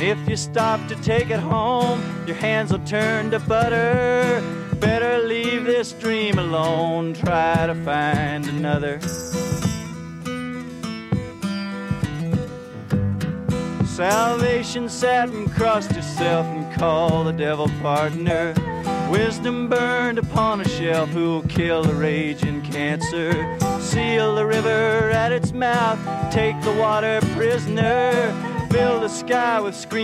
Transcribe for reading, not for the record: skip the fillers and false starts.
If you stop to take it home, your hands will turn to butter. Better leave this dream alone, try to find another. Salvation sat and crossed herself and called the devil partner. Wisdom burned upon a shelf, who'll kill the raging cancer. Seal the river at its mouth, take the water prisoner. Fill the sky with screams